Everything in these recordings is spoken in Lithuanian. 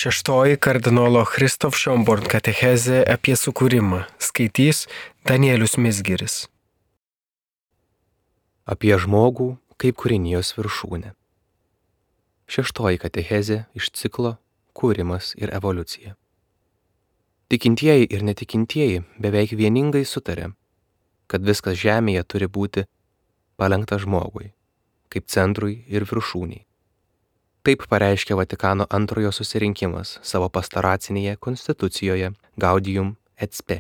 Šeštoji kardinolo Christoph Schönborn katechezė apie sukūrimą. Skaitys Danielius Mizgiris. Apie žmogų kaip kūrinijos viršūnę. Šeštoji katechezė iš ciklo Kūrimas ir evoliucija. Tikintieji ir netikintieji beveik vieningai sutarė, kad viskas žemėje turi būti palenkta žmogui, kaip centrui ir viršūniai. Taip pareiškė Vatikano antrojo susirinkimas savo pastoracinėje konstitucijoje Gaudium et Spes.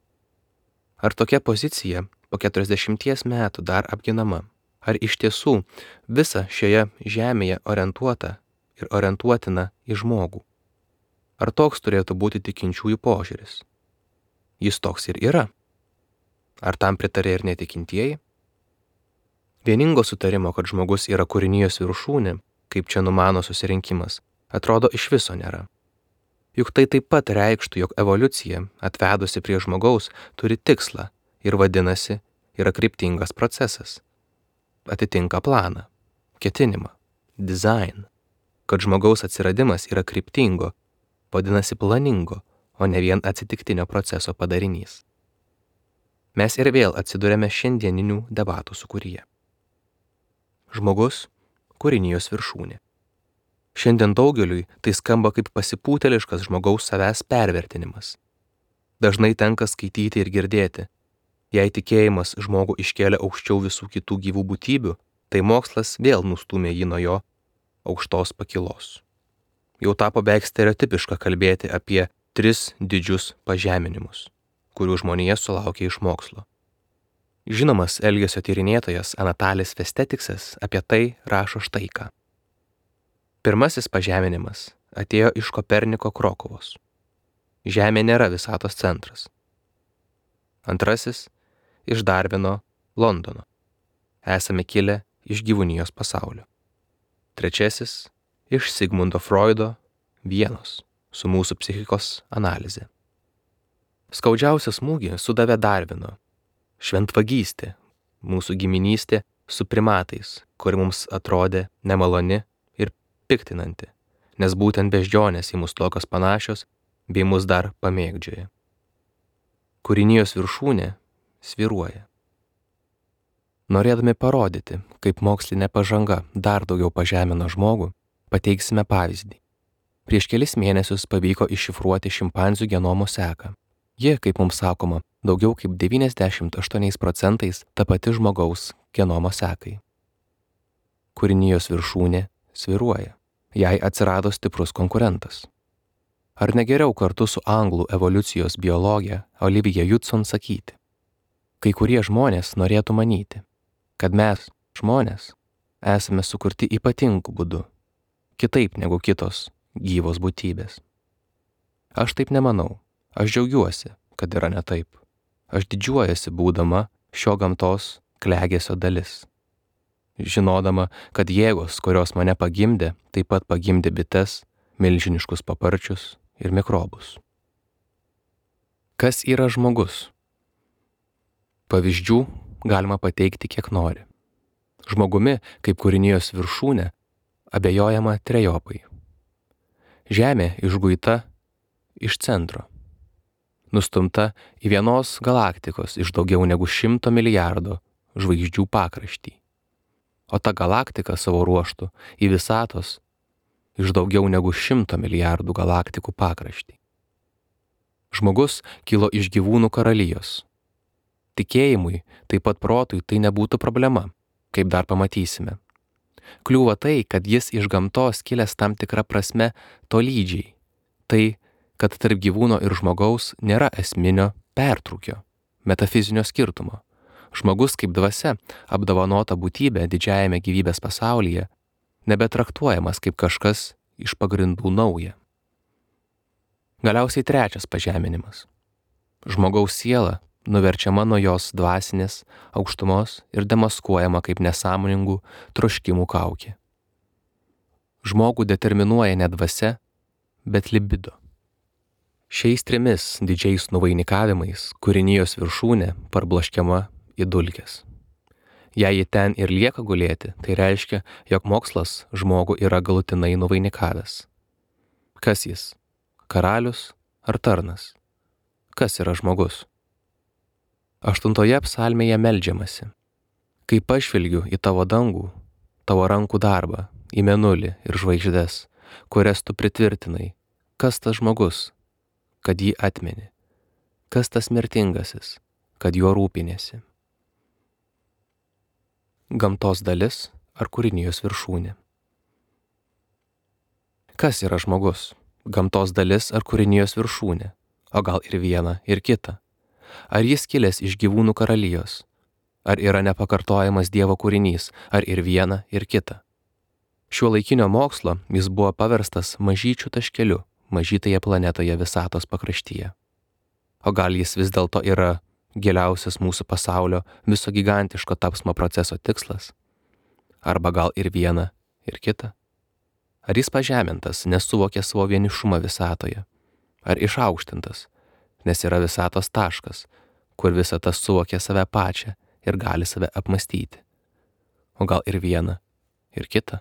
Ar tokia pozicija po 40 metų dar apginama? Ar iš tiesų visa šioje žemėje orientuota ir orientuotina į žmogų? Ar toks turėtų būti tikinčiųjų požiūris? Jis toks ir yra. Ar tam pritarė ir netikintieji? Vieningo sutarimo, kad žmogus yra kūrinijos viršūnė, kaip čia numano susirinkimas, atrodo iš viso nėra. Juk tai taip pat reikštų, jog evoliucija, atvedusi prie žmogaus, turi tikslą ir vadinasi, yra kryptingas procesas. Atitinka planą, ketinimą, design. Kad žmogaus atsiradimas yra kryptingo, vadinasi planingo, o ne vien atsitiktinio proceso padarinys. Mes ir vėl atsidurėme šiandieninių debatų sūkuryje. Žmogus kūrinijos viršūnė. Šiandien daugeliui tai skamba kaip pasipūtėliškas žmogaus savęs pervertinimas. Dažnai tenka skaityti ir girdėti. Jei tikėjimas žmogų iškėlė aukščiau visų kitų gyvų būtybių, tai mokslas vėl nustūmė jį nuo jo aukštos pakilos. Jau tapo beveik stereotipiška kalbėti apie 3 didžius pažeminimus, kurių žmonija sulaukė iš mokslo. Žinomas elgesio tyrinėtojas Anatalis Festetiksas apie tai rašo štai ką. Pirmasis pažeminimas atėjo iš Koperniko Krokuvos. Žemė nėra visatos centras. Antrasis iš Darvino Londono. Esame kilę iš gyvūnijos pasaulio. Trečiasis iš Sigmundo Freudo Vienos su mūsų psichikos analize. Skaudžiausią smūgį sudavė Darvino šventvagystė, mūsų giminystė su primatais, kuri mums atrodė nemaloni ir piktinanti, nes būtent beždžionės į mus tokios panašios, bei mus dar pamėgdžioja. Kūrinijos viršūnė svyruoja. Norėdami parodyti, kaip mokslinė pažanga dar daugiau pažemino žmogų, pateiksime pavyzdį. Prieš kelis mėnesius pavyko iššifruoti šimpanzių genomo seką. Ji, kaip mums sakoma, daugiau kaip 98% ta pati žmogaus genomo sekai. Kūrinijos viršūnė svyruoja. Jai atsirado stiprus konkurentas. Ar negeriau kartu su anglų evoliucijos biologė Olivija Judson sakyti? Kai kurie žmonės norėtų manyti, kad mes, žmonės, esame sukurti ypatingų būdų, kitaip negu kitos gyvos būtybės. Aš taip nemanau. Aš džiaugiuosi, kad yra ne taip. Aš didžiuojasi būdama šio gamtos klegesio dalis. Žinodama, kad jėgos, kurios mane pagimdė, taip pat pagimdė bites, milžiniškus paparčius ir mikrobus. Kas yra žmogus? Pavyzdžių galima pateikti kiek nori. Žmogumi, kaip kūrinijos viršūnė, abejojama trejopai. Žemė išguita iš centro. Nustumta į vienos galaktikos iš daugiau negu 100 milijardo žvaigždžių pakraštį. O ta galaktika savo ruožtu į visatos iš daugiau negu 100 milijardų galaktikų pakraštį. Žmogus kilo iš gyvūnų karalijos. Tikėjimui, taip pat protui tai nebūtų problema, kaip dar pamatysime. Kliūva tai, kad jis iš gamtos kilęs tam tikra prasme tolydžiai. Tai kad tarp gyvūno ir žmogaus nėra esminio pertrūkio, metafizinio skirtumo. Žmogus kaip dvasia, apdovanota būtybė didžiajame gyvybės pasaulyje, nebetraktuojamas kaip kažkas iš pagrindų nauja. Galiausiai trečias pažeminimas. Žmogaus siela nuverčiama nuo jos dvasinės aukštumos ir demaskuojama kaip nesąmoningų troškimų kaukė. Žmogų determinuoja ne dvasia, bet libido. Šiais 3 didžiais nuvainikavimais kūrinijos viršūnė parbloškiama į dulkes. Jei ji ten ir lieka gulėti, tai reiškia, jog mokslas žmogų yra galutinai nuvainikavęs. Kas jis? Karalius ar tarnas? Kas yra žmogus? 8 psalmėje meldžiamasi. Kai pažvelgiu į tavo dangų, tavo rankų darbą, į mėnulį ir žvaigždes, kurias tu pritvirtinai, kas tas žmogus, kad jį atmeni? Kas tas mirtingasis, kad juo rūpinėsi? Gamtos dalis ar kūrinijos viršūnė? Kas yra žmogus? Gamtos dalis ar kūrinijos viršūnė? O gal ir viena, ir kita? Ar jis kilęs iš gyvūnų karalijos? Ar yra nepakartojamas Dievo kūrinys? Ar ir viena, ir kita? Šiuolaikinio mokslo jis buvo paverstas mažyčių taškeliu mažytoje planetoje visatos pakraštyje. O gal jis vis dėlto yra giliausias mūsų pasaulio viso gigantiško tapsmo proceso tikslas? Arba gal ir viena, ir kita? Ar jis pažemintas, nes suvokė savo vienišumą visatoje? Ar išaukštintas, nes yra visatos taškas, kur visata suvokė save pačią ir gali save apmastyti? O gal ir viena, ir kita?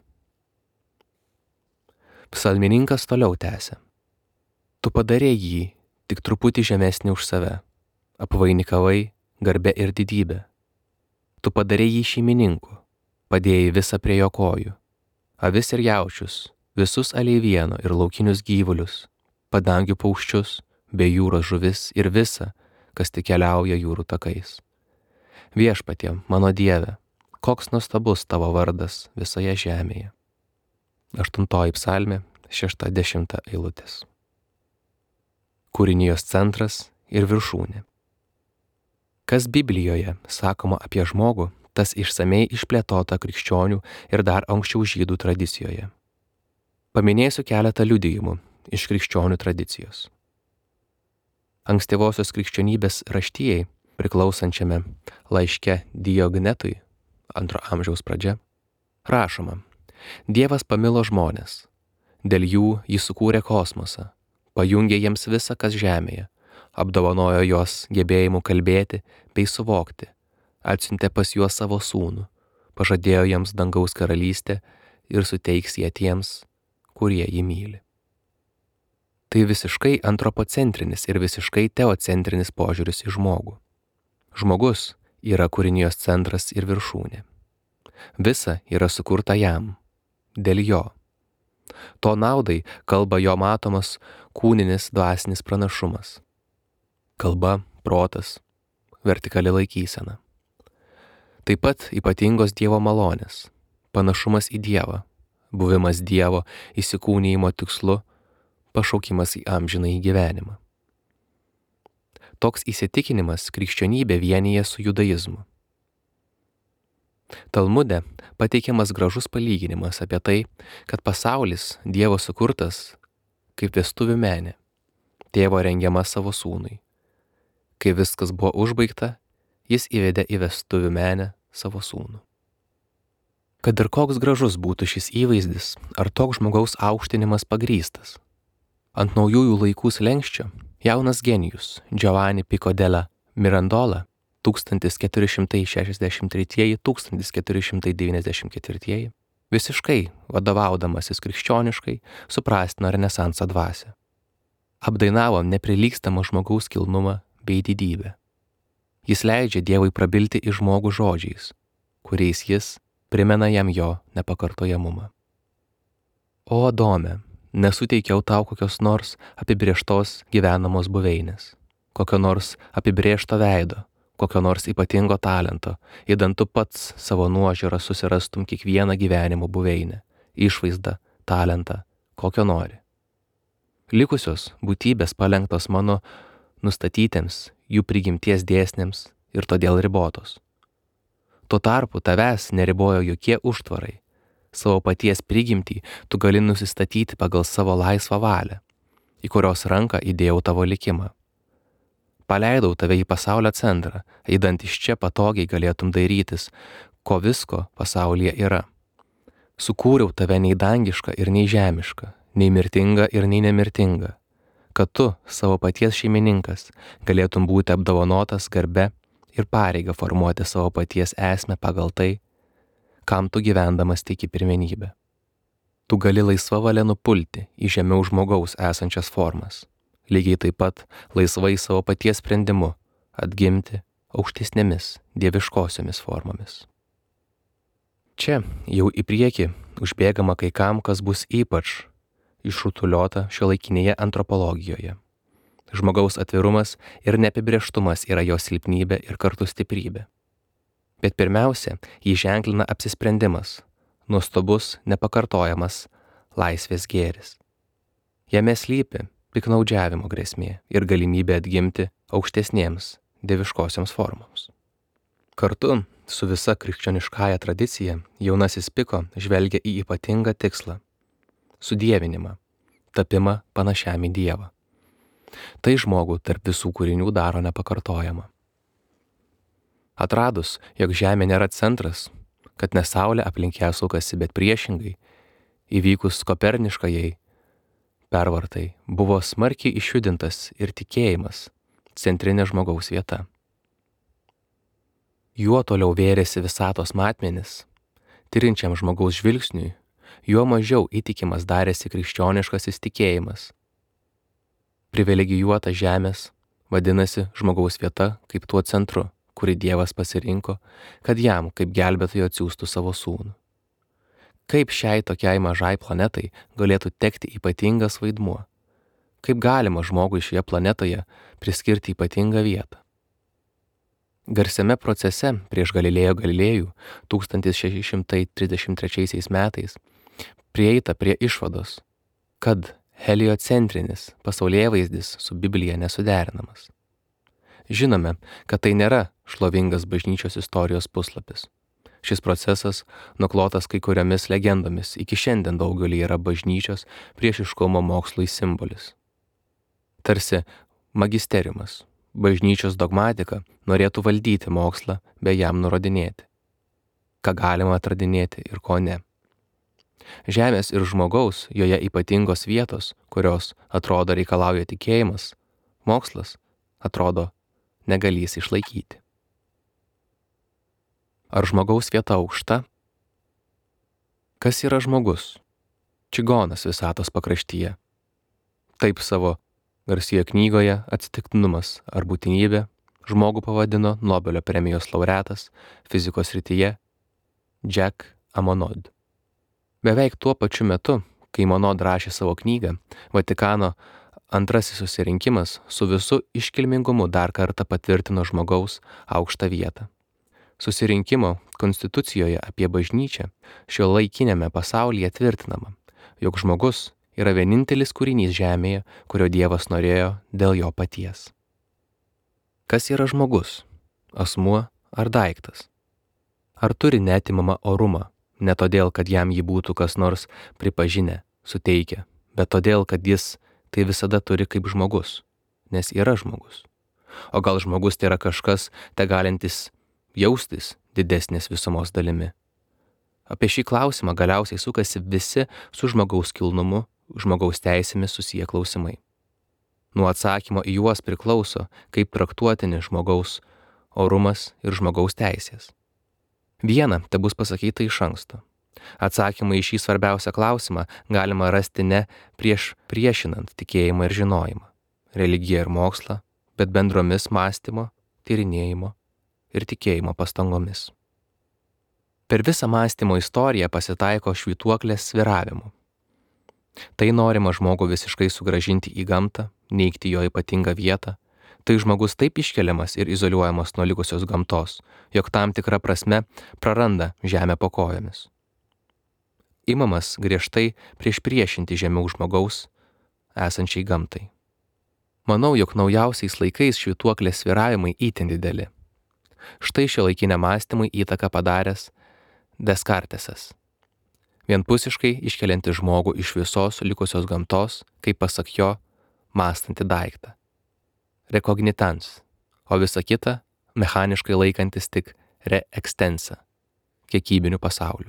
Psalmininkas toliau tęsia. Tu padarei jį tik truputį žemesnį už save, apvainikavai garbę ir didybę. Tu padarei jį šeimininku, padėjai visą prie jo kojų, avis ir jaučius, visus aleivieno ir laukinius gyvulius, padangių paukščius, bei jūros žuvis ir visa, kas tik keliauja jūrų takais. Viešpatie, mano Dieve, koks nuostabus tavo vardas visoje žemėje. 8 psalmė, 6-10 eilutės. Kūrinijos centras ir viršūnė. Kas Biblijoje sakoma apie žmogų, tas išsamei išplėtota krikščionių ir dar anksčiau žydų tradicijoje. Paminėsiu keletą liudijimų iš krikščionių tradicijos. Ankstyvosios krikščionybės raštijai, priklausančiame laiške Diognetui, 2 amžiaus pradžia, rašoma: Dievas pamilo žmones, dėl jų jis sukūrė kosmosą, pajungė jiems visą, kas žemėje, apdovanojo juos gebėjimu kalbėti bei suvokti, atsiuntė pas juos savo sūnų, pažadėjo jiems dangaus karalystę ir suteiks ją tiems, kurie jį myli. Tai visiškai antropocentrinis ir visiškai teocentrinis požiūris į žmogų. Žmogus yra kūrinijos centras ir viršūnė. Visa yra sukurta jam, dėl jo. To naudai kalba jo matomas kūninis dvasinis pranašumas. Kalba, protas, vertikali laikysena. Taip pat ypatingos Dievo malonės, panašumas į Dievą, buvimas Dievo įsikūnijimo tikslu, pašaukimas į amžinąjį gyvenimą. Toks įsitikinimas krikščionybė vienyje su judaizmu. Talmude pateikiamas gražus palyginimas apie tai, kad pasaulis Dievo sukurtas kaip vestuvių menė, tėvo rengiama savo sūnui. Kai viskas buvo užbaigta, jis įvedė į vestuvių menę savo sūnų. Kad ir koks gražus būtų šis įvaizdis, ar toks žmogaus aukštinimas pagrįstas. Ant naujųjų laikų slenksčio jaunas genijus Giovanni Pico della Mirandola 1463–1494 visiškai vadovaudamasis krikščioniškai suprastino Renesansą dvasią. Apdainavo neprilygstamą žmogaus kilnumą bei didybę. Jis leidžia Dievui prabilti į žmogų žodžiais, kuriais jis primena jam jo nepakartojamumą. O Adome, nesuteikiau tau kokios nors apibrėžtos gyvenamos buveinės, kokio nors apibrėžto veido, kokio nors ypatingo talento, idant tu pats savo nuožiūrą susirastum kiekvieną gyvenimo buveinę, išvaizdą, talentą, kokio nori. Likusios būtybės palenktos mano nustatytiems jų prigimties dėsniams ir todėl ribotos. Tuo tarpu tavęs neribojo jokie užtvarai. Savo paties prigimtį tu gali nusistatyti pagal savo laisvą valią, į kurios ranką įdėjau tavo likimą. Paleidau tave į pasaulio centrą, eidant iš čia patogiai galėtum dairytis, ko visko pasaulyje yra. Sukūriau tave nei dangišką ir nei žemišką, nei mirtingą ir nei nemirtingą, kad tu, savo paties šeimininkas, galėtum būti apdovanotas garbe ir pareiga formuoti savo paties esmę pagal tai, kam tu gyvendamas teiki pirmenybę. Tu gali laisva valia nupulti į žemiau žmogaus esančias formas, lygiai taip pat laisvai savo paties sprendimu atgimti aukštesnėmis dieviškosiomis formomis. Čia jau į priekį užbėgama kai kam, kas bus ypač išrutuliota šiuolaikinėje antropologijoje. Žmogaus atvirumas ir neapibrėžtumas yra jo silpnybė ir kartu stiprybė. Bet pirmiausia, jį ženklina apsisprendimas, nuostabus, nepakartojamas laisvės gėris. Jame slypi piktnaudžiavimo grėsmė ir galimybė atgimti aukštesnėms dieviškosioms formoms. Kartu su visa krikščioniškąja tradicija jaunasis Piko žvelgia į ypatingą tikslą – sudievinimą, tapimą panašiam į Dievą. Tai žmogų tarp visų kūrinių daro nepakartojamą. Atradus, jog Žemė nėra centras, kad ne Saulė aplink ją sukasi, bet priešingai, įvykus koperniškajai pervartai, buvo smarkiai išjudintas ir tikėjimas centrinė žmogaus vieta. Juo toliau vėrėsi visatos matmenis, tyrinčiam žmogaus žvilgsniui, juo mažiau įtikimas darėsi krikščioniškasis tikėjimas. Privilegijuota žemės vadinasi žmogaus vieta kaip tuo centru, kurį Dievas pasirinko, kad jam kaip gelbėtojo atsiųstų savo sūnų. Kaip šiai tokiai mažai planetai galėtų tekti ypatingas vaidmuo? Kaip galima žmogui šioje planetoje priskirti ypatingą vietą? Garsiame procese prieš Galilėjo Galilėjų 1633 metais prieita prie išvados, kad heliocentrinis pasaulėvaizdis su Biblija nesuderinamas. Žinome, kad tai nėra šlovingas bažnyčios istorijos puslapis. Šis procesas nuklotas kai kuriomis legendomis iki šiandien daugelį yra bažnyčios priešiškumo mokslui simbolis. Tarsi magisteriumas, bažnyčios dogmatika norėtų valdyti mokslą bei jam nurodinėti, ką galima atradinėti ir ko ne. Žemės ir žmogaus, joje ypatingos vietos, kurios atrodo reikalauja tikėjimas, mokslas atrodo negalys išlaikyti. Ar žmogaus vieta aukšta? Kas yra žmogus? Čigonas visatos pakraštyje. Taip savo garsioje knygoje Atsitiktinumas ar būtinybė žmogų pavadino Nobelio premijos laureatas fizikos srityje Jack Amonod. Beveik tuo pačiu metu, kai Monod rašė savo knygą, Vatikano antrasis susirinkimas su visu iškilmingumu dar kartą patvirtino žmogaus aukštą vietą. Susirinkimo konstitucijoje apie bažnyčią šiuolaikiniame pasaulyje tvirtinama, jog žmogus yra vienintelis kūrinys žemėje, kurio Dievas norėjo dėl jo paties. Kas yra žmogus? Asmuo ar daiktas? Ar turi neatimamą orumą, ne todėl, kad jam jį būtų kas nors pripažinę, suteikę, bet todėl, kad jis tai visada turi kaip žmogus, nes yra žmogus. O gal žmogus tai yra kažkas, te galintis jaustis didesnės visumos dalimi? Apie šį klausimą galiausiai sukasi visi su žmogaus kilnumu, žmogaus teisėmis susiję klausimai. Nuo atsakymo į juos priklauso, kaip traktuotini žmogaus orumas ir žmogaus teisės. Viena te bus pasakyta iš anksto. Atsakymą į šį svarbiausią klausimą galima rasti ne priešinant tikėjimą ir žinojimą, religiją ir mokslą, bet bendromis mąstymo, tyrinėjimo ir tikėjimo pastangomis. Per visą mąstymo istoriją pasitaiko švytuoklės svyravimų. Tai norima žmogų visiškai sugrąžinti į gamtą, neigti jo ypatingą vietą. Tai žmogus taip iškeliamas ir izoliuojamas nuo likusios gamtos, jog tam tikra prasme praranda žemę po kojomis. Imamas griežtai priešinti žemiau žmogaus esančiai gamtai. Manau, jog naujausiais laikais švytuoklės svyravimai itin dideli. Štai šiuolaikiniam mąstymui įtaką padaręs Descartesas. Vienpusiškai iškelianti žmogų iš visos likusios gamtos, kaip pasak jo, mąstantį daiktą. Rekognitans, o visa kita mechaniškai laikantis tik re-extensa, kiekybiniu pasauliu.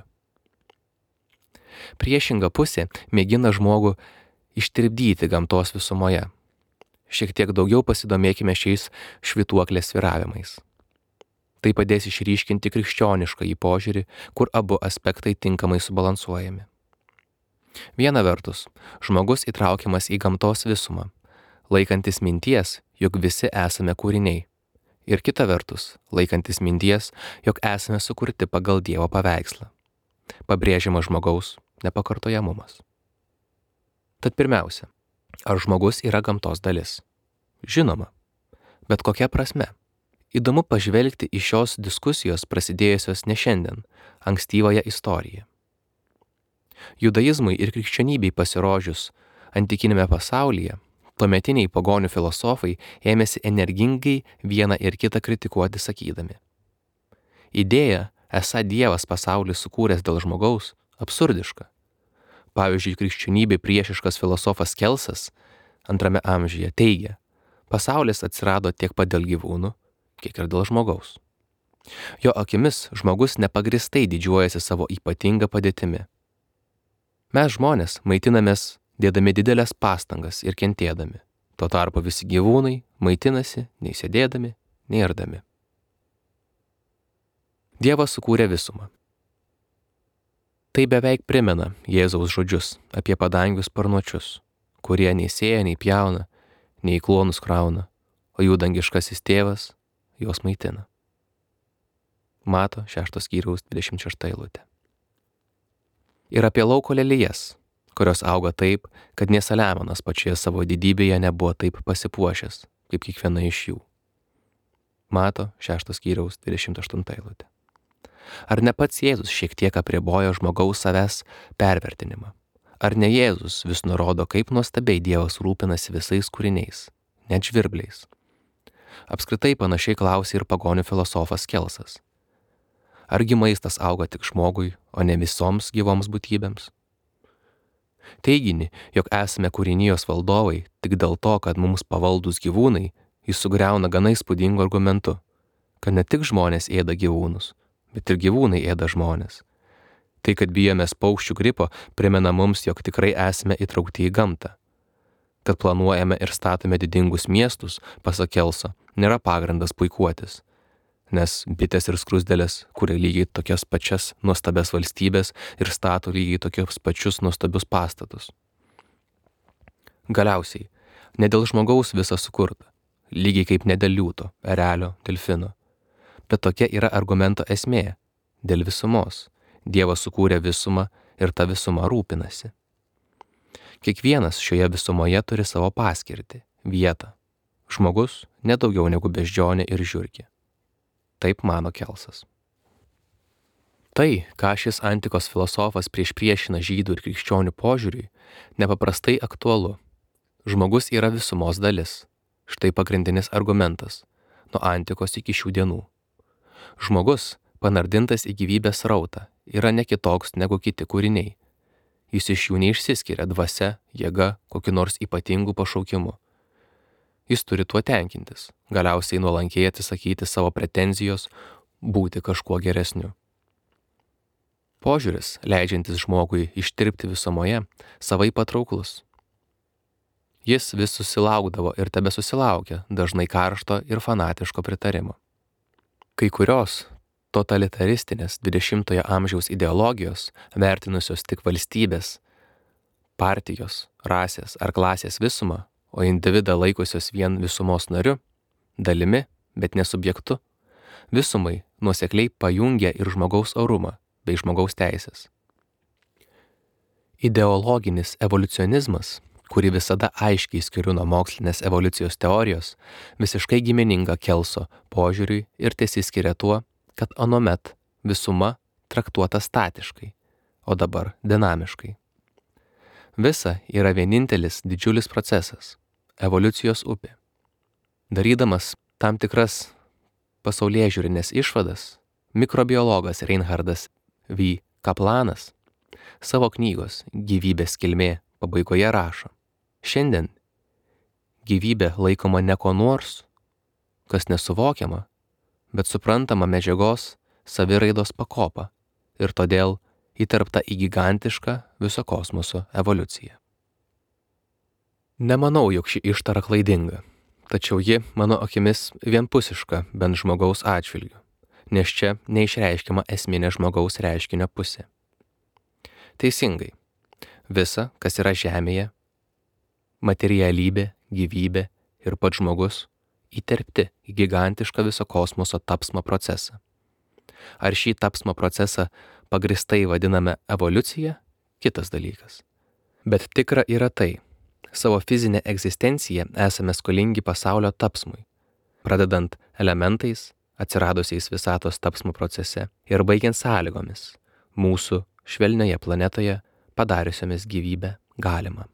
Priešinga pusė mėgina žmogų ištirpdyti gamtos visumoje. Šiek tiek daugiau pasidomėkime šiais švytuoklės svyravimais. Tai padės išryškinti krikščionišką į požiūrį, kur abu aspektai tinkamai subalansuojami. Viena vertus, žmogus įtraukiamas į gamtos visumą, laikantis minties, jog visi esame kūriniai. Ir kita vertus, laikantis minties, jog esame sukurti pagal Dievo paveikslą. Pabrėžiamas žmogaus nepakartojamumas. Tad pirmiausia, ar žmogus yra gamtos dalis? Žinoma, bet kokia prasme? Įdomu pažvelgti į šios diskusijos prasidėjusios ne šiandien, ankstyvąją istoriją. Judaizmui ir krikščionybei pasirodžius antikinėme pasaulyje, tuometiniai pagonių filosofai ėmėsi energingai vieną ir kitą kritikuoti sakydami: idėja, esą Dievas pasaulį sukūręs dėl žmogaus, absurdiška. Pavyzdžiui, krikščionybei priešiškas filosofas Kelsas 2 amžiuje teigia: pasaulis atsirado tiek pat dėl gyvūnų, kiek ir dėl žmogaus. Jo akimis žmogus nepagristai didžiuojasi savo ypatingą padėtimi. Mes žmonės maitinamės dėdami didelės pastangas ir kentėdami. Tuo tarpu visi gyvūnai maitinasi nei sėdėdami, nei ardami. Dievas sukūrė visumą. Tai beveik primena Jėzaus žodžius apie padangių sparnuočius, kurie nei sėja, nei pjauna, nei klonus krauna, o jų dangiškasis tėvas juos maitina. Mato 6 skyriaus 26 eilutė. Ir apie lauko lelijas, kurios auga taip, kad nė Saliamonas pačioje savo didybėje nebuvo taip pasipuošęs, kaip kiekviena iš jų. Mato 6 skyriaus 28 eilutė. Ar ne pats Jėzus šiek tiek apribojo žmogaus savęs pervertinimą? Ar ne Jėzus vis nurodo, kaip nuostabiai Dievas rūpinasi visais kūriniais, net žvirbliais? Apskritai panašiai klausė ir pagonių filosofas Kelsas. Argi maistas auga tik žmogui, o ne visoms gyvoms būtybėms? Teiginį, jog esame kūrinijos valdovai tik dėl to, kad mums pavaldūs gyvūnai, jis sugriauna gana įspūdingu argumentu, kad ne tik žmonės ėda gyvūnus, bet ir gyvūnai ėda žmonės. Tai, kad bijomės paukščių gripo, primena mums, jog tikrai esame įtraukti į gamtą. Kad planuojame ir statome didingus miestus, pasak Kelso, nėra pagrindas puikuotis. Nes bitės ir skruzdėlės kuria lygiai tokias pačias nuostabias valstybės ir stato lygiai tokius pačius nuostabius pastatus. Galiausiai, ne dėl žmogaus visa sukurta, lygiai kaip ne dėl liūto, erelio, delfino. Bet tokia yra argumento esmė – dėl visumos. Dievas sukūrė visumą ir ta visuma rūpinasi. Kiekvienas šioje visumoje turi savo paskirtį, vietą. Žmogus nedaugiau negu beždžionė ir žiurkė. Taip mano Kelsas. Tai, ką šis antikos filosofas priešpriešina žydų ir krikščionių požiūriui, nepaprastai aktualu. Žmogus yra visumos dalis. Štai pagrindinis argumentas, nuo antikos iki šių dienų. Žmogus, panardintas į gyvybės srautą, yra ne kitoks negu kiti kūriniai. Jis iš jų neišsiskiria dvasia, jėga, kokiu nors ypatingu pašaukimu. Jis turi tuo tenkintis, galiausiai nuolankiai atsisakyti savo pretenzijos būti kažkuo geresniu. Požiūris, leidžiantis žmogui ištirpti visumoje, savai patrauklus. Jis vis susilaukdavo ir tebesusilaukia dažnai karšto ir fanatiško pritarimo. Kai kurios totalitaristinės 20-ojo amžiaus ideologijos, vertinusios tik valstybės, partijos, rasės ar klasės visumą, o individą laikusios vien visumos nariu, dalimi, bet ne subjektu, visumai nuosekliai pajungia ir žmogaus orumą bei žmogaus teisės. Ideologinis evoliucionizmas, kurį visada aiškiai skiriu nuo mokslinės evoliucijos teorijos, visiškai gimininga Kelso požiūriui ir tesiskiria tuo, kad anuomet visuma traktuota statiškai, o dabar dinamiškai. Visa yra vienintelis didžiulis procesas – evoliucijos upė. Darydamas tam tikras pasaulėžiūrinės išvadas, mikrobiologas Reinhardas V. Kaplanas savo knygos Gyvybės kilmė pabaigoje rašo: šiandien gyvybė laikoma ne ko nors, kas nesuvokiama, bet suprantama medžiagos saviraidos pakopa ir todėl įterpta į gigantišką viso kosmoso evoliuciją. Nemanau, jog ši ištara klaidinga, tačiau ji, mano akimis, vienpusiška bent žmogaus atžvilgiu, nes čia neišreiškiama esminė žmogaus reiškinio pusė. Teisingai, Visa, kas yra žemėje, materialybė, gyvybė ir pats žmogus, įterpti į gigantišką viso kosmoso tapsmo procesą. Ar šį tapsmo procesą pagristai vadiname evoliucija? Kitas dalykas. Bet tikra yra tai, savo fizinę egzistenciją esame skolingi pasaulio tapsmui, pradedant elementais, atsiradusiais visatos tapsmo procese ir baigiant sąlygomis, mūsų švelnioje planetoje padariusiomis gyvybę galimą.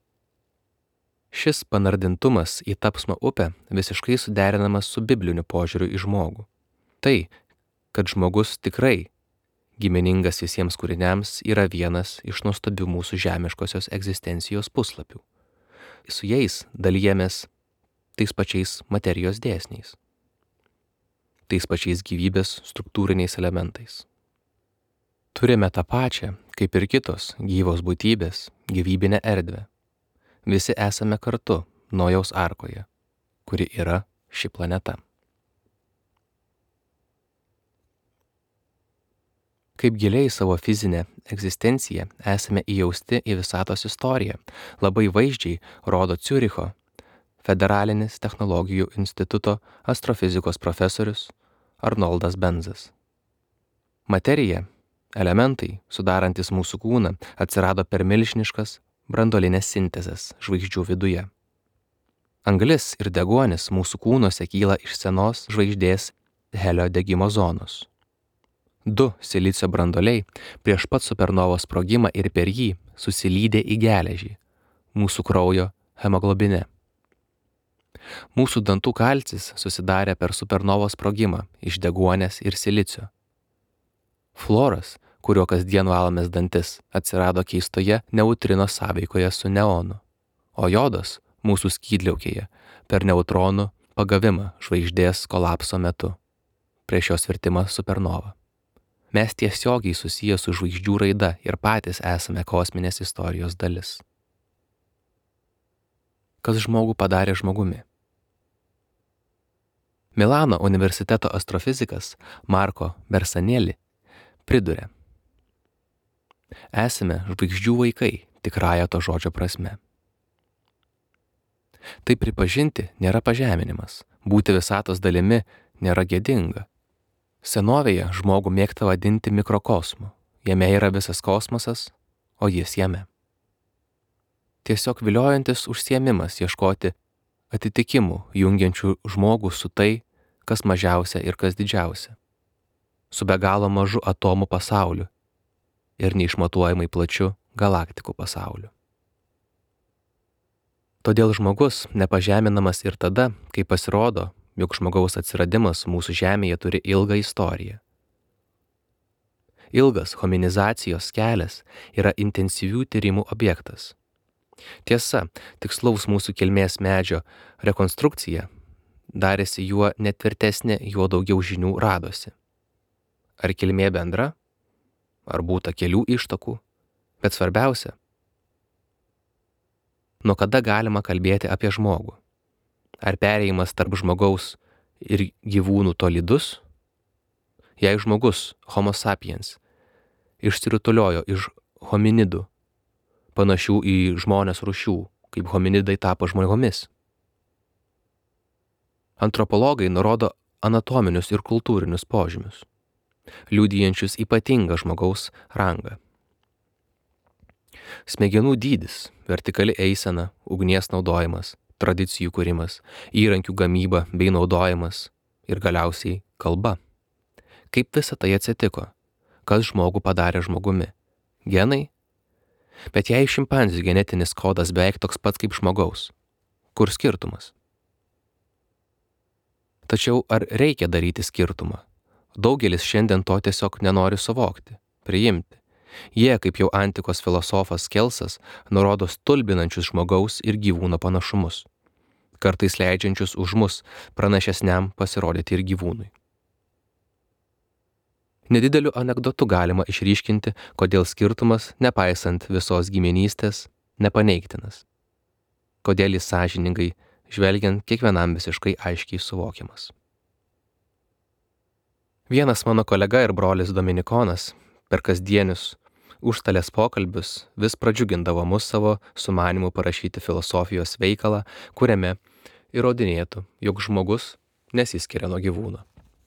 Šis panardintumas į tapsmo upę visiškai suderinamas su bibliniu požiūriu į žmogų. Tai, kad žmogus tikrai giminingas visiems kūriniams, yra vienas iš nuostabių mūsų žemiškosios egzistencijos puslapių. Su jais dalijamės tais pačiais materijos dėsniais, tais pačiais gyvybės struktūriniais elementais. Turime tą pačią, kaip ir kitos gyvos būtybės, gyvybinę erdvę. Visi esame kartu Nojaus arkoje, kuri yra ši planeta. Kaip giliai savo fizinę egzistenciją esame įjausti į visatos istoriją, labai vaizdžiai rodo Ciuricho Federalinis technologijų instituto astrofizikos profesorius Arnoldas Benzas. Materija, elementai, sudarantis mūsų kūną, atsirado per milžiniškas branduolinės sintezės žvaigždžių viduje. Anglis ir deguonis mūsų kūnuose kyla iš senos žvaigždės helio degimo zonos. 2 silicio branduoliai prieš pat supernovos sprogimą ir per jį susilydė į geležį, mūsų kraujo hemoglobine. Mūsų dantų kalcis susidarė per supernovos sprogimą iš deguonės ir silicio. Fluoras, kuriuo kasdien valomės dantis, atsirado keistoje neutrino sąveikoje su neonu, o jodas mūsų skydliaukėje per neutronų pagavimą žvaigždės kolapso metu, prieš jos virtimą supernova. Mes tiesiogiai susiję su žvaigždžių raida ir patys esame kosminės istorijos dalis. Kas žmogų padarė žmogumi? Milano universiteto astrofizikas Marko Bersanelli priduria: esame žvaigždžių vaikai tikrąja to žodžio prasme. Tai pripažinti nėra pažeminimas, būti visatos dalimi nėra gėdinga. Senovėje žmogų mėgta vadinti mikrokosmu, jame yra visas kosmosas, o jis jame. Tiesiog viliojantis užsiėmimas ieškoti atitikimų, jungiančių žmogų su tai, kas mažiausia ir kas didžiausia, su be galo mažu atomų pasauliu ir neišmatuojamai plačiu galaktikų pasauliu. Todėl žmogus nepažeminamas ir tada, kai pasirodo, jog žmogaus atsiradimas mūsų žemėje turi ilgą istoriją. Ilgas hominizacijos kelias yra intensyvių tyrimų objektas. Tiesa, tikslaus mūsų kilmės medžio rekonstrukcija darėsi juo netvirtesnė, juo daugiau žinių radosi. Ar kilmė bendra, ar būta kelių ištakų, bet svarbiausia, nuo kada galima kalbėti apie žmogų? Ar perėjimas tarp žmogaus ir gyvūnų tolydus? Jei žmogus, homo sapiens, išsirutuliojo iš hominidų, panašių į žmonės rūšių, kaip hominidai tapo žmonėmis. Antropologai nurodo anatominius ir kultūrinius požymius, liudijančius ypatingą žmogaus rangą. Smegenų dydis, vertikali eisena, ugnies naudojimas, tradicijų kūrimas, įrankių gamyba bei naudojimas ir galiausiai kalba. Kaip visa tai atsitiko? Kas žmogų padarė žmogumi? Genai? Bet jei šimpanzių genetinis kodas beveik toks pats kaip žmogaus, kur skirtumas? Tačiau ar reikia daryti skirtumą? Daugelis šiandien to tiesiog nenori suvokti, priimti. Jie, kaip jau antikos filosofas Kelsas, nurodo stulbinančius žmogaus ir gyvūno panašumus, kartais leidžiančius už mus pranašesniam pasirodyti ir gyvūnui. Nedideliu anekdotu galima išryškinti, kodėl skirtumas, nepaisant visos giminystės, nepaneigtinas. Kodėl jis sąžiningai, žvelgiant kiekvienam visiškai aiškiai suvokiamas. Vienas mano kolega ir brolis Dominikonas per kasdienius užstalės pokalbius vis pradžiugindavo mus savo sumanimu parašyti filosofijos veikalą, kuriame įrodinėtų, jog žmogus nesiskiria nuo gyvūno.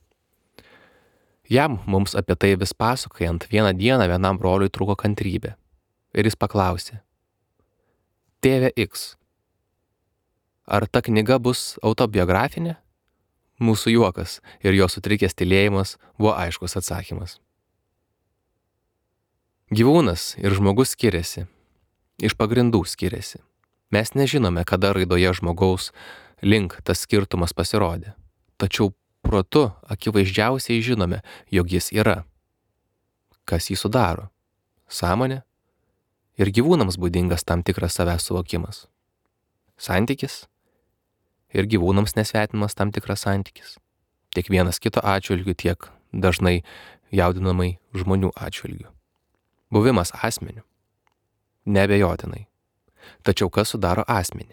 Jam mums apie tai vis pasakojant, vieną dieną vienam broliui trūko kantrybė. Ir jis paklausė: Tėve X, ar ta knyga bus autobiografinė? Mūsų juokas ir jo sutrikęs tylėjimas buvo aiškus atsakymas. Gyvūnas ir žmogus skiriasi, iš pagrindų skiriasi. Mes nežinome, kada raidoje žmogaus link tas skirtumas pasirodė, tačiau protu akivaizdžiausiai žinome, jog jis yra. Kas jį sudaro? Sąmonė ir gyvūnams būdingas tam tikras savęs suvokimas. Santykis ir gyvūnams nesvetimas tam tikras santykis. Tiek vienas kito atžvilgiu, tiek dažnai jaudinamai žmonių atžvilgiu. Buvimas asmeniu. Neabejotinai. Tačiau kas sudaro asmenį?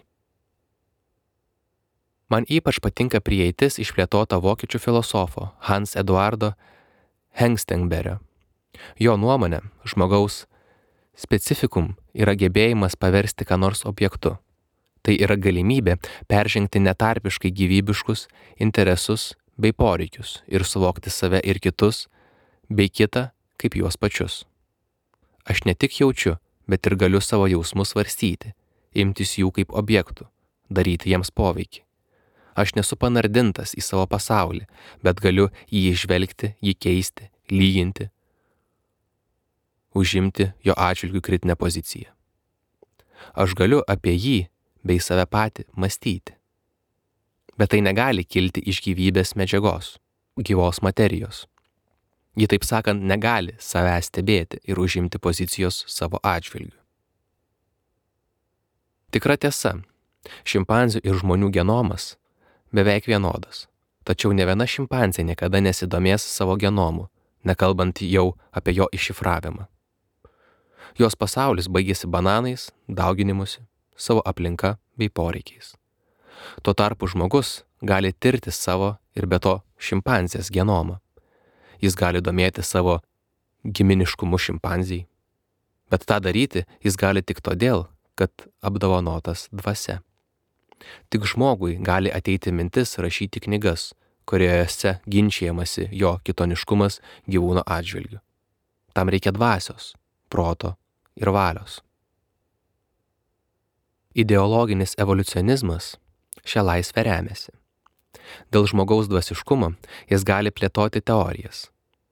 Man ypač patinka prieitis išplėtota vokiečių filosofo Hans Eduardo Hengstenberio. Jo nuomonė, žmogaus specifikum yra gebėjimas paversti ką nors objektu. Tai yra galimybė peržengti netarpiškai gyvybiškus interesus bei poreikius ir suvokti save ir kitus, bei kitą kaip juos pačius. Aš ne tik jaučiu, bet ir galiu savo jausmus svarstyti, imtis jų kaip objektų, daryti jiems poveikį. Aš nesu panardintas į savo pasaulį, bet galiu jį žvelgti, jį keisti, lyginti, užimti jo atžvilgių kritinę poziciją. Aš galiu apie jį bei save patį mąstyti. Bet tai negali kilti iš gyvybės medžiagos, gyvos materijos. Ji, taip sakant, negali savęs stebėti ir užimti pozicijos savo atžvilgiu. Tikra tiesa, šimpanzių ir žmonių genomas beveik vienodas, tačiau ne viena šimpanzė niekada nesidomės savo genomu, nekalbant jau apie jo iššifravimą. Jos pasaulis baigėsi bananais, dauginimusi, savo aplinka bei poreikiais. Tuo tarpu žmogus gali tirti savo ir be to šimpanzės genomą. Jis gali domėti savo giminiškumu šimpanzijai, bet tą daryti jis gali tik todėl, kad apdovanotas dvasia. Tik žmogui gali ateiti mintis rašyti knygas, kuriuose ginčijamasi jo kitoniškumas gyvūno atžvilgiu. Tam reikia dvasios, proto ir valios. Ideologinis evoliucionizmas šią laisvę remiasi. Dėl žmogaus dvasiškumo jis gali plėtoti teorijas,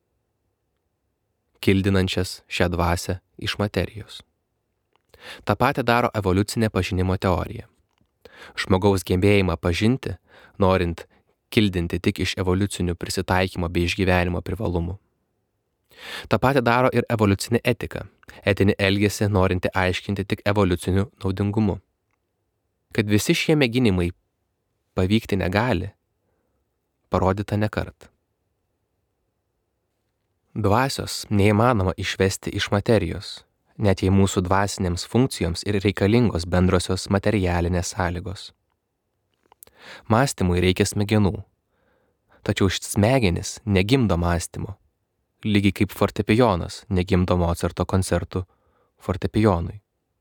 kildinančias šią dvasią iš materijos. Ta pati daro evoliucinė pažinimo teorija. Žmogaus gebėjimą pažinti, norint kildinti tik iš evoliucinių prisitaikymo bei išgyvenimo privalumų. Ta pati daro ir evoliucinė etika, etinį elgesį norinti aiškinti tik evoliuciniu naudingumu. Kad visi šie mėginimai pavykti negali, parodyta nekart. Dvasios neįmanoma išvesti iš materijos, net jei mūsų dvasinėms funkcijoms ir reikalingos bendrosios materialinės sąlygos. Mąstymui reikia smegenų, tačiau smegenys negimdo mąstymo, lygiai kaip fortepijonas negimdo Mocarto koncertų fortepijonui.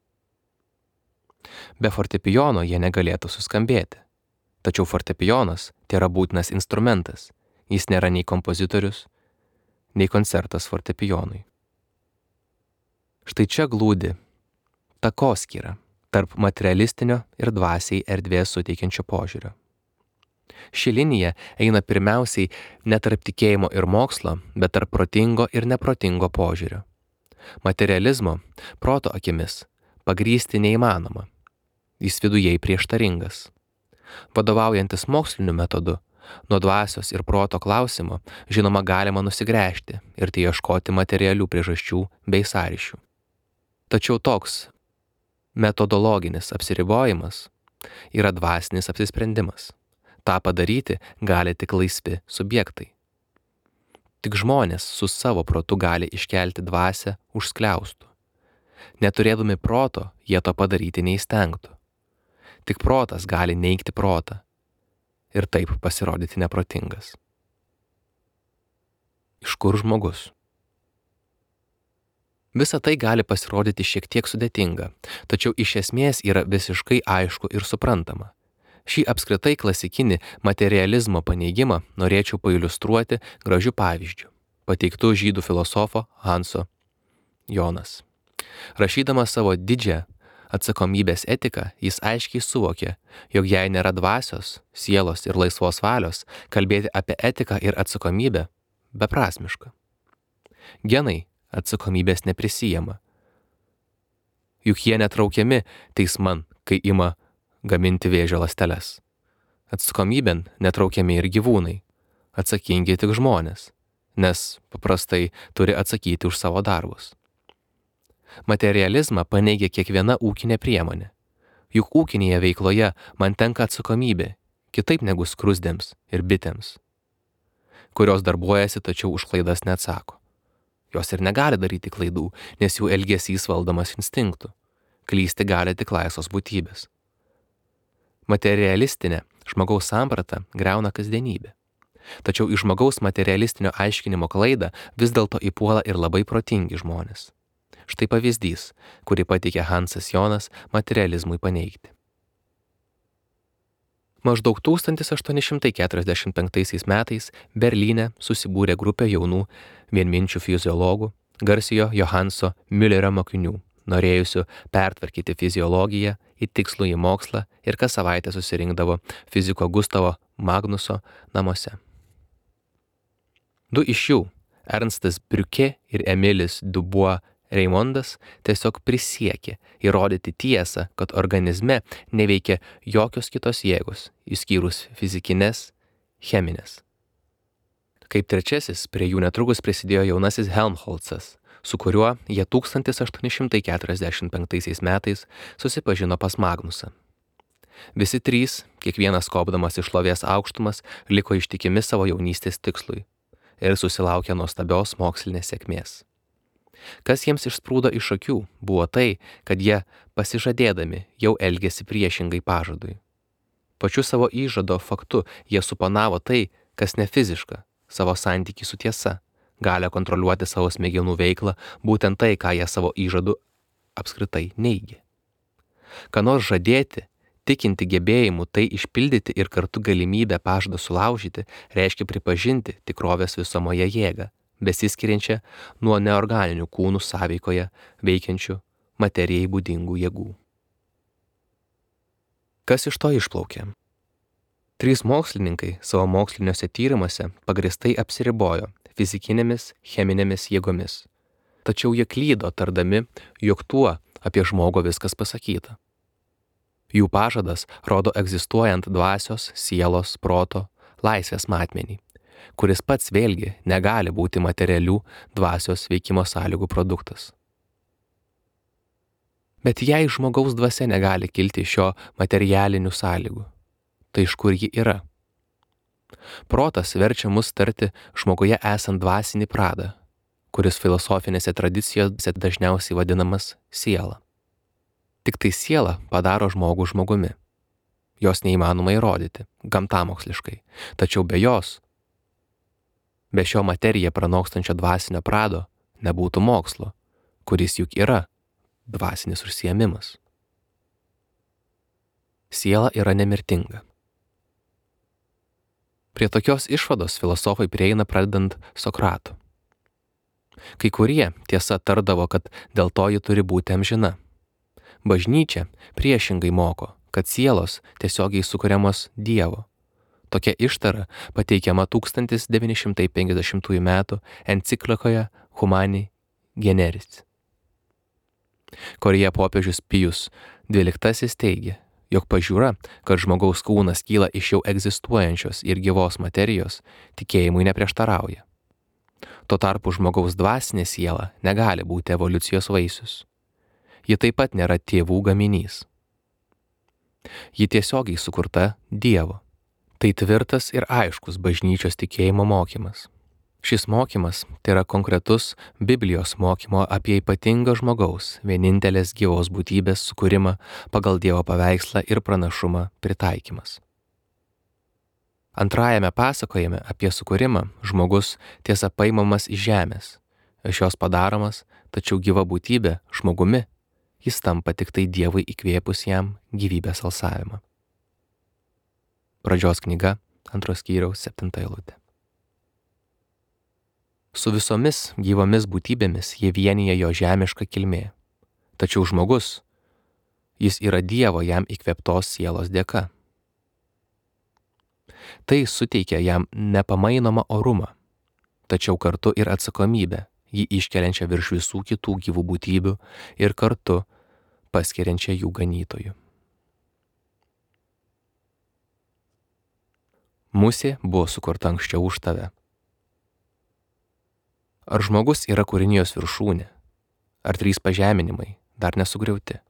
Be fortepijono jie negalėtų suskambėti, tačiau fortepijonas tėra būtinas instrumentas, jis nėra nei kompozitorius, nei koncertas fortepijonui. Štai čia glūdi takoskyra tarp materialistinio ir dvasiai erdvės suteikiančio požiūrio. Ši linija eina pirmiausiai ne tarp tikėjimo ir mokslo, bet tarp protingo ir neprotingo požiūrio. Materializmo, proto akimis, pagrįsti neįmanoma. Jis vidujei prieštaringas. Vadovaujantis moksliniu metodu, nuo dvasios ir proto klausimo, žinoma, galima nusigręžti ir tai ieškoti materialių priežasčių bei sąryšių. Tačiau toks metodologinis apsiribojimas yra dvasinis apsisprendimas. Ta padaryti gali tik laisvi subjektai. Tik žmonės su savo protu gali iškelti dvasią už skliaustų. Neturėdami proto, jie to padaryti neįstengtų. Tik protas gali neigti protą ir taip pasirodyti neprotingas. Iš kur žmogus? Visa tai gali pasirodyti šiek tiek sudėtinga, tačiau iš esmės yra visiškai aišku ir suprantama. Šį apskritai klasikinį materializmo paneigimą norėčiau pailiustruoti gražiu pavyzdžiu, pateiktu žydų filosofo Hanso Jonas. Rašydamas savo didžią atsakomybės etiką, jis aiškiai suvokė, jog jei nėra dvasios, sielos ir laisvos valios, kalbėti apie etiką ir atsakomybę beprasmiška. Genai atsakomybės neprisijama. Juk jie netraukiami teisman, kai ima gaminti vėžio ląsteles. Atsakomybėn netraukiami ir gyvūnai, atsakingi tik žmonės, nes paprastai turi atsakyti už savo darbus. Materializmą paneigia kiekviena ūkinė priemonė. Juk ūkinėje veikloje man tenka atsakomybė, kitaip negu skruzdėms ir bitėms, kurios darbuojasi, tačiau už klaidas neatsako. Jos ir negali daryti klaidų, nes jų elgesys valdomas instinktų. Klysti gali tik laisvos būtybės. Materialistinė žmogaus samprata griauna kasdienybę. Tačiau į žmogaus materialistinio aiškinimo klaidą vis dėlto įpuola ir labai protingi žmonės. Štai pavyzdys, kurį pateikė Hansas Jonas materializmui paneigti. Maždaug 1845 metais Berlyne susibūrė grupė jaunų vienminčių fiziologų, garsiojo Johanso Müllerio mokinių, norėjusių pertvarkyti fiziologiją į tikslųjį mokslą ir kas savaitę susirinkdavo fiziko Gustavo Magnuso namuose. Du iš jų, Ernstas Briuke ir Emilis Dubois Reimondas, tiesiog prisiekė įrodyti tiesą, kad organizme neveikia jokios kitos jėgos, išskyrus fizikinės, cheminės. Kaip trečiasis, prie jų netrukus prisidėjo jaunasis Helmholtzas, su kuriuo jie 1845 metais susipažino pas Magnusą. Visi trys, kiekvienas kopdamas į šlovės aukštumas, liko ištikimi savo jaunystės tikslui ir susilaukė nuostabios mokslinės sėkmės. Kas jiems išsprūdo iš akių, buvo tai, kad jie pasižadėdami jau elgėsi priešingai pažadui. Pačiu savo įžado faktu jie supanavo tai, kas ne fiziška, savo santykį su tiesa, gali kontroliuoti savo smegenų veiklą, būtent tai, ką jie savo įžadu apskritai neigė. Ką nors žadėti, tikinti gebėjimu tai išpildyti ir kartu galimybę pažadą sulaužyti, reiškia pripažinti tikrovės visumoje jėgą, besiskiriančią nuo neorganinių kūnų sąveikoje veikiančių materijai būdingų jėgų. Kas iš to išplaukė? Trys mokslininkai savo moksliniuose tyrimuose pagrįstai apsiribojo fizikinėmis, cheminėmis jėgomis. Tačiau jie klydo tardami, jog tuo apie žmogų viskas pasakyta. Jų pažadas rodo egzistuojant dvasios, sielos, proto, laisvės matmenį, kuris pats vėlgi negali būti materialių dvasios veikimo sąlygų produktas. Bet jei žmogaus dvasia negali kilti iš šio materialinių sąlygų, tai iš kur ji yra? Protas verčia mus tarti žmoguje esant dvasinį pradą, kuris filosofinėse tradicijose dažniausiai vadinamas siela. Tik tai siela padaro žmogų žmogumi. Jos neįmanoma įrodyti, gamtamoksliškai, tačiau be jos, be šio materiją pranokstančio dvasinio prado, nebūtų mokslo, kuris juk yra dvasinis užsiėmimas. Siela yra nemirtinga. Prie tokios išvados filosofai prieina pradedant Sokratu. Kai kurie tiesa tardavo, kad dėl to ji turi būti amžina. Bažnyčia priešingai moko, kad sielos tiesiogiai sukuriamos Dievo. Tokia ištara pateikiama 1950 metų enciklikoje Humani Generis, kurioje popiežius Pijus XII teigia, jog pažiūra, kad žmogaus kūnas kyla iš jau egzistuojančios ir gyvos materijos, tikėjimui neprieštarauja. Tuo tarpu žmogaus dvasinė siela negali būti evoliucijos vaisius. Ji taip pat nėra tėvų gaminys. Ji tiesiogiai sukurta Dievo. Tai tvirtas ir aiškus bažnyčios tikėjimo mokymas. Šis mokymas tai yra konkretus Biblijos mokymo apie ypatingą žmogaus, vienintelės gyvos būtybės sukūrimą pagal Dievo paveikslą ir pranašumą pritaikymas. Antrajame pasakojime apie sukūrimą žmogus tiesa paimamas iš žemės, iš jos padaromas tačiau gyva būtybė, žmogumi, jis tampa tik tai Dievui įkvėpus jam gyvybės alsavimą. Pradžios knyga, 2 skyriaus 7 eilutė. Su visomis gyvomis būtybėmis jie vienyje jo žemiška kilmė, tačiau žmogus, jis yra Dievo jam įkvėptos sielos dėka. Tai suteikia jam nepamainomą orumą, tačiau kartu ir atsakomybę, jį iškeliančią virš visų kitų gyvų būtybių ir kartu paskiriančią jų ganytojų. Musė buvo sukurta anksčiau už tave. Ar žmogus yra kūrinijos viršūnė? Ar 3 pažeminimai dar nesugriauti?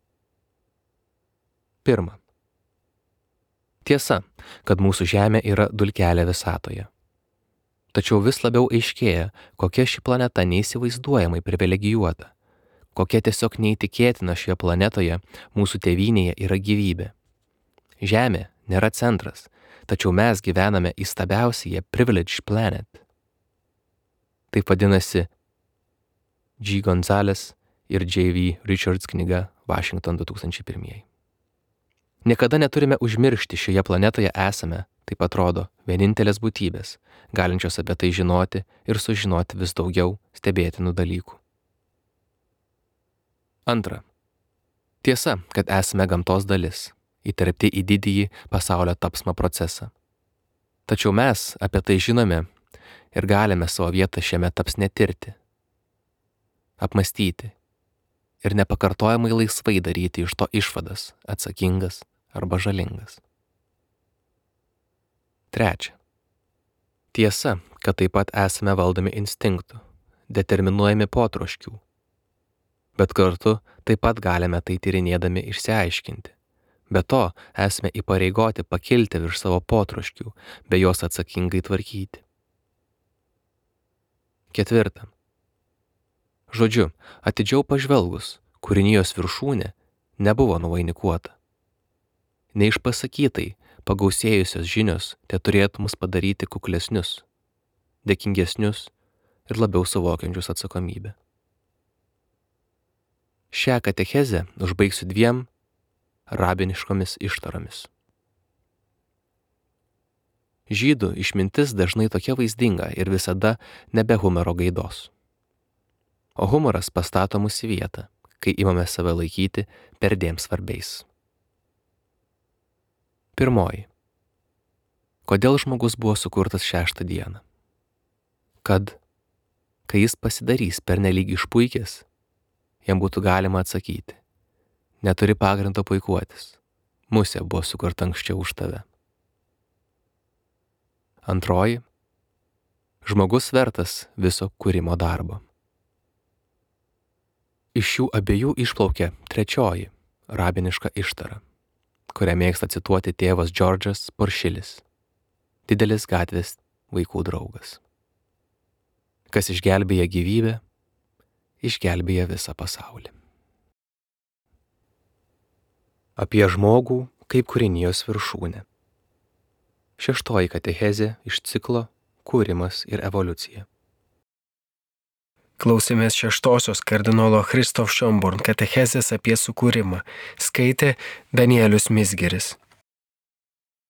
1. Tiesa, kad mūsų Žemė yra dulkelė visatoje. Tačiau vis labiau aiškėja, kokia ši planeta neįsivaizduojamai privilegijuota, kokia tiesiog neįtikėtina šioje planetoje mūsų tėvynėje yra gyvybė. Žemė nėra centras, tačiau mes gyvename įstabiausioje Privileged Planet. Taip vadinasi G. Gonzalez ir J.V. Richards knyga Washington 2001. Niekada neturime užmiršti, šioje planetoje esame, taip atrodo, vienintelės būtybės, galinčios apie tai žinoti ir sužinoti vis daugiau stebėtinų dalykų. 2. Tiesa, kad esame gamtos dalis, įterpti į didįjį pasaulio tapsmo procesą. Tačiau mes apie tai žinome ir galime savo vietą šiame tapsne tirti, apmastyti ir nepakartojamai laisvai daryti iš to išvadas, atsakingas arba žalingas. 3. Tiesa, kad taip pat esame valdomi instinktų, determinuojami potroškių, bet kartu taip pat galime tai tyrinėdami išsiaiškinti. Be to, esame įpareigoti pakilti virš savo potroškių, bei juos atsakingai tvarkyti. 4. Žodžiu, atidžiau pažvelgus, kūrinijos viršūnė nebuvo nuvainikuota. Neišpasakytai pagausėjusios žinios teturėtų mus padaryti kuklesnius, dėkingesnius ir labiau suvokiančius atsakomybę. Šią katechezę užbaigsiu 2 rabiniškomis ištaromis. Žydų išmintis dažnai tokia vaizdinga ir visada nebe humoro gaidos. O humoras pastato mus į vietą, kai imame save laikyti perdėm svarbiais. 1. Kodėl žmogus buvo sukurtas 6 dieną? Kad, kai jis pasidarys pernelyg išpuikęs, jam būtų galima atsakyti: neturi pagrindo puikuotis, musė buvo sukurta anksčiau už tave. 2. Žmogus vertas viso kūrimo darbo. Iš šių abiejų išplaukia 3 rabiniška ištara, kurią mėgsta cituoti tėvas Džordžas Poršilis, didelis gatvės vaikų draugas. Kas išgelbėja gyvybę, išgelbėja visą pasaulį. Apie žmogų kaip kūrinijos viršūnę. 6 katechezė iš ciklo Kūrimas ir evoliucija. Klausėmės 6 kardinolo Christoph Schönborn katechezės apie sukūrimą. Skaitė Danielius Mizgiris.